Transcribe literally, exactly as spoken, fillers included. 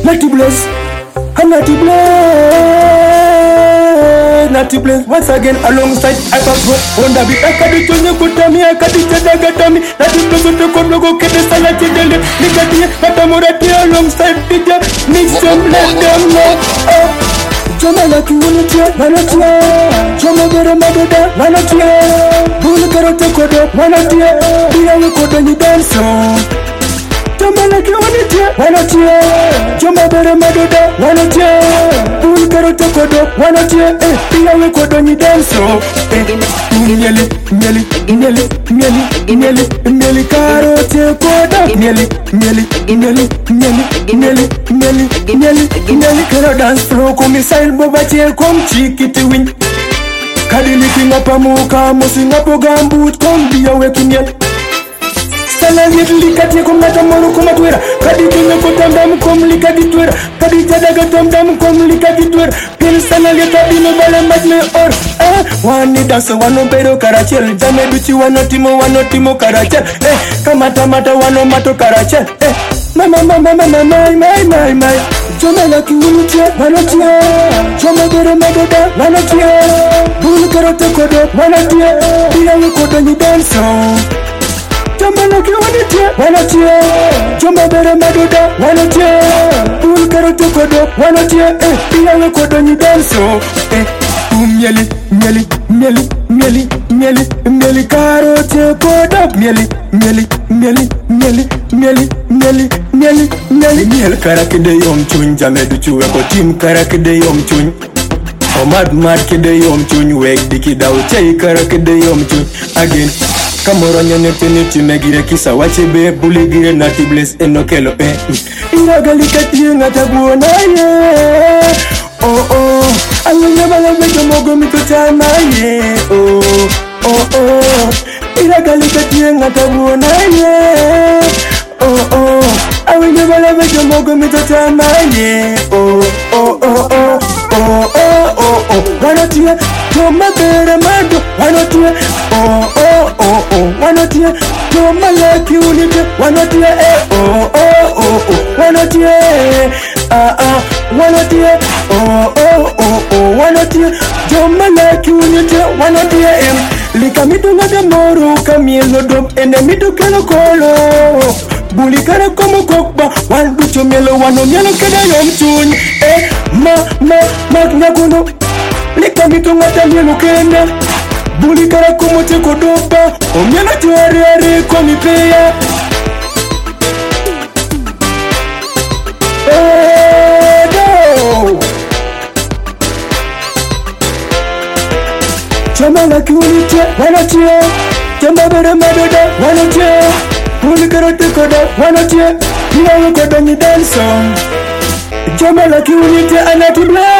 Natty Blaze, I'm Natty Blaze, Natty Blaze. Once again alongside Hyperpro, on the beat. I can't do you put me, I can't do me. Natty Blaze on the corner, go get the salad in the Nicati, Matamurati alongside D J. Mix them, let them know. Jama like you wanna try, wanna try. Jama better magoda, wanna try. Bull karate kodo, wanna try. Bia we kodo ni dance. Jama like you wanna try, wanna try. Jama better magoda, wanna try. Bull karate kodo, wanna try. Bia we kodo ni dance. Mieli, mieli, mieli, mieli, mieli, mieli karate kodo. Mieli, mieli, mieli, mieli, mieli, mieli, mieli, mieli karo dance flow ko missile boba tie kom chikiti win. Kadili kinga pamuka musinga po gambut kom biya wekimiel. Sala yidli kati kom nata moru kom atwera. Kadi kinga ko tamdam kom likadi twera. Kadi jadaga tamdam kom likadi twera. Pil sala yeta dino bala majme or. Eh, wani dance wano pero karachel. Jame duchi wano timo wano timo karachel. Eh, kamata mata wano mato karachel. Eh, mama mama mama my my my my. Jama like you wanna try, wanna try. Jama better magoda, wanna try. Bull karate kodo, wanna try. Bia we kodo ni dance. Jama like you wanna try, wanna try. Jama better magoda, wanna try. Bull karate kodo, wanna try. Bia we kodo ni dance. Eh, mieli, mieli, mieli, mieli, mieli, mieli karate kodo, mieli, mieli, mieli, mieli, mieli, mieli, mieli, mieli, mieli karakide yom chun jame du chuwe ko team karakide yom chun. O mad mad kide yom chun weg diki daw chei karakide yom chun again. Kamoro nyane teniti megire kisa wache be buli gire Natty Blaze enokelo eh. Iragali kati ngata buona ye. Oh oh, alanya bala bejo mogo mitotana ye. Oh oh oh, iragali kati ngata buona ye. Oh oh, I will never let you mogo me to tell my yeah. Oh oh oh oh oh oh oh oh. Why not you? To my better man, why not you? Oh oh oh oh. Why not you? To my like you need it. Why not you? Oh oh oh oh. Why not you? Ah ah. Why not you? Oh oh oh oh. Why not you? To my like you need it. Why not you? Lika mi to ngade moru kamielo dom ene mi to kelo kolo. Buli kara komo kokba wan ducho mielo wano mielo kada yom chun. Eh ma ma magna kuno lika mi to ngade mielo kenda. Buli kara komo te kodoba o mielo tuare are komi peya. Eh do. Chama la kiunite wana tie. Chama bere madoda wana tie. Buli karate kodo wana tie. Bia we kodo ni dance. Jama la kiunite Natty Blaze.